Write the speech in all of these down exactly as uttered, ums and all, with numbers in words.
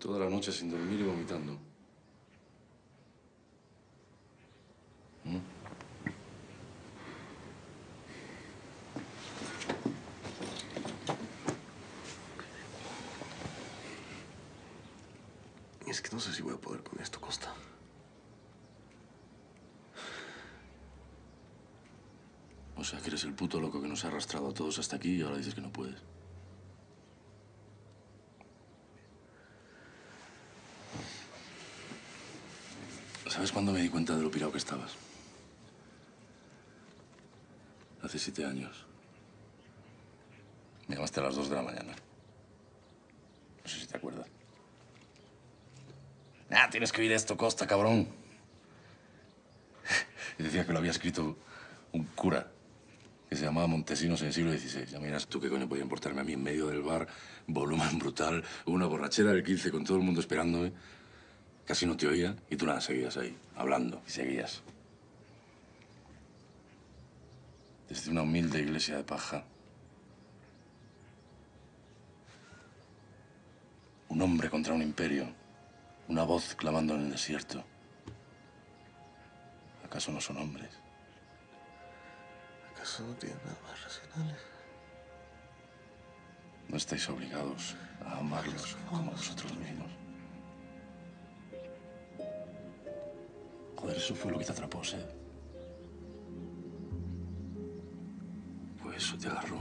Toda la noche sin dormir y vomitando. ¿Mm? Es que no sé si voy a poder con esto, Costa. O sea, que eres el puto loco que nos ha arrastrado a todos hasta aquí y ahora dices que no puedes. ¿Sabes cuándo me di cuenta de lo pirado que estabas? Hace siete años. Me llamaste a las dos de la mañana. No sé si te acuerdas. Ah, tienes que oír esto, Costa, cabrón. Y decía que lo había escrito un cura que se llamaba Montesinos en el siglo dieciséis. Ya miras tú qué coño podía importarme a mí en medio del bar, volumen brutal, una borrachera del quince con todo el mundo esperándome. Casi no te oía y tú nada, seguías ahí, hablando y seguías. Desde una humilde iglesia de paja. Un hombre contra un imperio. Una voz clamando en el desierto. ¿Acaso no son hombres? ¿Acaso no tienen nada más racionales? No estáis obligados a amarlos como vosotros mismos. Joder, eso fue lo que te atrapó, Sed. Pues eso te agarró.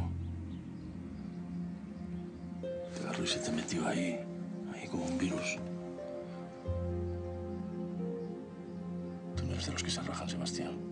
Te agarró y se te metió ahí, ahí como un virus. Tú no eres de los que se rajan, Sebastián.